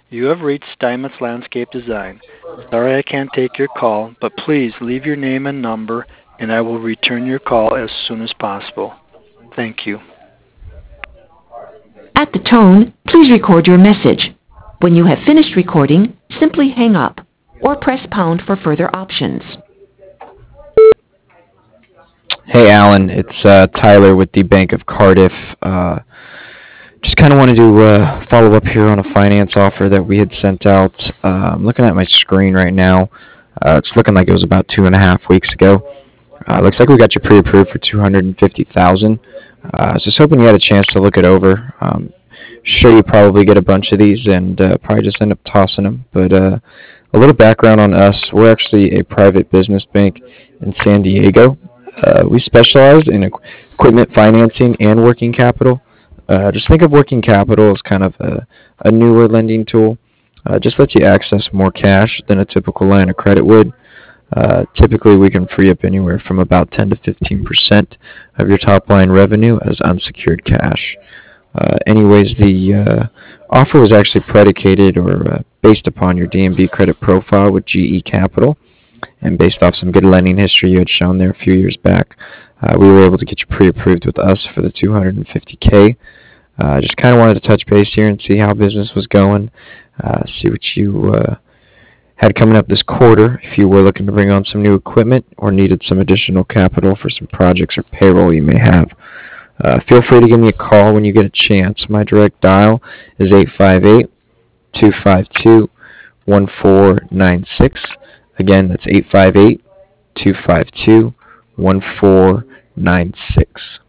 You have reached Steinmetz Landscape Design. Sorry I can't take your call, but please leave your name and number, and I will return your call as soon as possible. Thank you. At the tone, please record your message. When you have finished recording, simply hang up or press pound for further options. Hey, Alan. It's Tyler with the Bank of Cardiff. Just kind of wanted to follow up here on a finance offer that we had sent out. I'm looking at my screen right now. It's looking like it was about 2.5 weeks ago. Looks like we got you pre-approved for 250,000. I was just hoping you had a chance to look it over. Sure, you probably get a bunch of these and probably just end up tossing them. But a little background on us: we're actually a private business bank in San Diego. We specialize in equipment financing and working capital. Just think of working capital as kind of a newer lending tool. Just lets you access more cash than a typical line of credit would. Typically, we can free up anywhere from about 10 to 15% of your top line revenue as unsecured cash. Anyways, the offer was actually predicated or based upon your DNB credit profile with GE Capital, and based off some good lending history you had shown there a few years back, we were able to get you pre-approved with us for the 250K. Just kind of wanted to touch base here and see how business was going, see what you had coming up this quarter, if you were looking to bring on some new equipment or needed some additional capital for some projects or payroll you may have. Feel free to give me a call when you get a chance. My direct dial is 858-252-1496. Again, that's 858-252-1496.